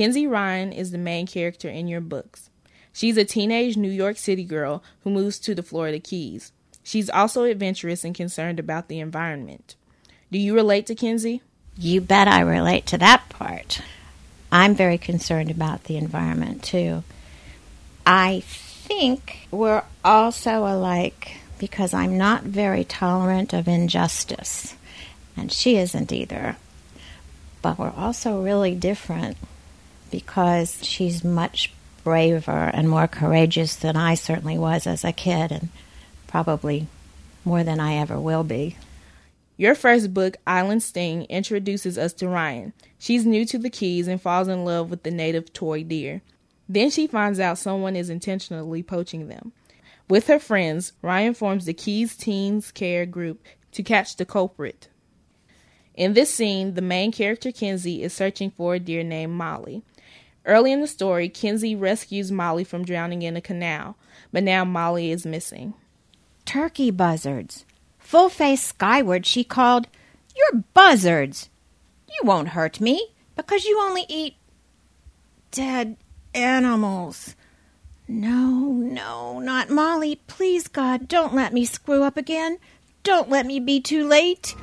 Kinsey Ryan is the main character in your books. She's a teenage New York City girl who moves to the Florida Keys. She's also adventurous and concerned about the environment. Do you relate to Kinsey? You bet I relate to that part. I'm very concerned about the environment, too. I think we're also alike because I'm not very tolerant of injustice, and she isn't either. But we're also really different because she's much braver and more courageous than I certainly was as a kid, and probably more than I ever will be. Your first book, Island Sting, introduces us to Ryan. She's new to the Keys and falls in love with the native toy deer. Then she finds out someone is intentionally poaching them. With her friends, Ryan forms the Keys Teens Care Group to catch the culprit. In this scene, the main character, Kinsey, is searching for a deer named Molly. Early in the story, Kinsey rescues Molly from drowning in a canal, but now Molly is missing. Turkey buzzards. Full face skyward, she called, "You're buzzards. You won't hurt me because you only eat dead animals." No, not Molly. Please, God, don't let me screw up again. Don't let me be too late.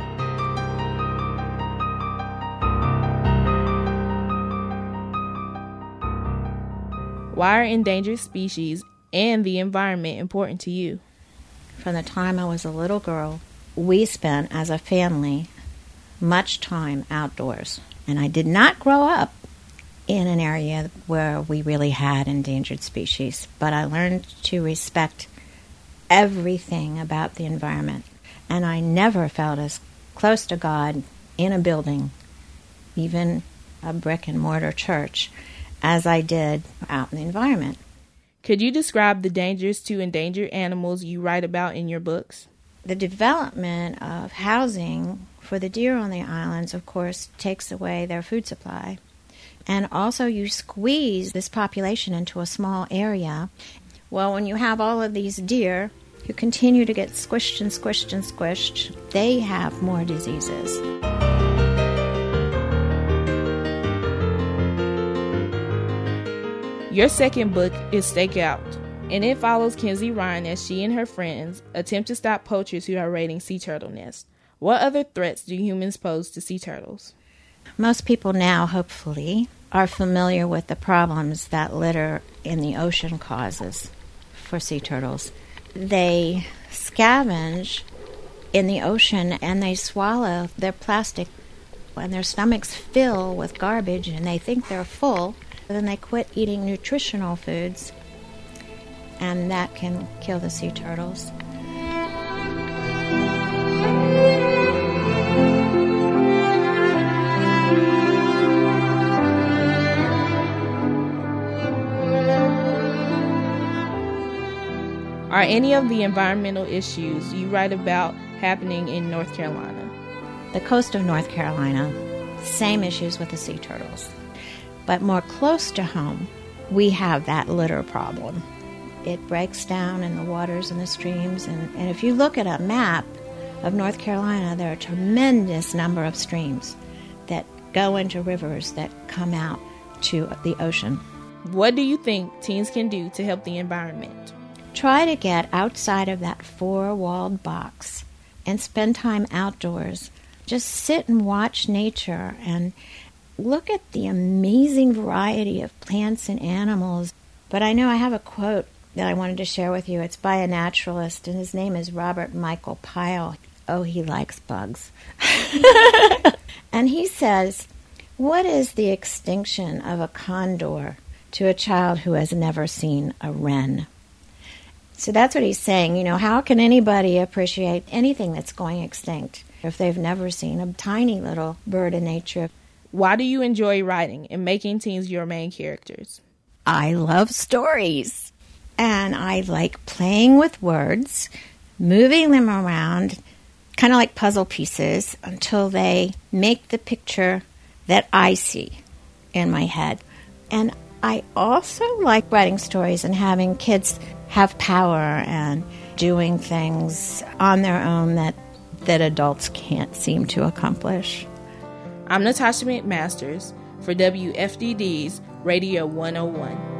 Why are endangered species and the environment important to you? From the time I was a little girl, we spent, as a family, much time outdoors. And I did not grow up in an area where we really had endangered species, but I learned to respect everything about the environment. And I never felt as close to God in a building, even a brick and mortar church, as I did out in the environment. Could you describe the dangers to endangered animals you write about in your books? The development of housing for the deer on the islands, of course, takes away their food supply. And also you squeeze this population into a small area. Well, when you have all of these deer who continue to get squished and squished and squished, they have more diseases. Your second book is Stakeout, and it follows Kinsey Ryan as she and her friends attempt to stop poachers who are raiding sea turtle nests. What other threats do humans pose to sea turtles? Most people now, hopefully, are familiar with the problems that litter in the ocean causes for sea turtles. They scavenge in the ocean and they swallow their plastic when their stomachs fill with garbage and they think they're full. Then they quit eating nutritional foods, and that can kill the sea turtles. Are any of the environmental issues you write about happening in North Carolina? The coast of North Carolina, same issues with the sea turtles. But more close to home, we have that litter problem. It breaks down in the waters and the streams. And if you look at a map of North Carolina, there are a tremendous number of streams that go into rivers that come out to the ocean. What do you think teens can do to help the environment? Try to get outside of that four-walled box and spend time outdoors. Just sit and watch nature and look at the amazing variety of plants and animals. But I know I have a quote that I wanted to share with you. It's by a naturalist, and his name is Robert Michael Pyle. Oh, he likes bugs. And he says, "What is the extinction of a condor to a child who has never seen a wren?" So that's what he's saying. You know, how can anybody appreciate anything that's going extinct if they've never seen a tiny little bird in nature? Why do you enjoy writing and making teens your main characters? I love stories. And I like playing with words, moving them around, kind of like puzzle pieces, until they make the picture that I see in my head. And I also like writing stories and having kids have power and doing things on their own that adults can't seem to accomplish. I'm Natasha McMasters. for WFDD's Radio 101.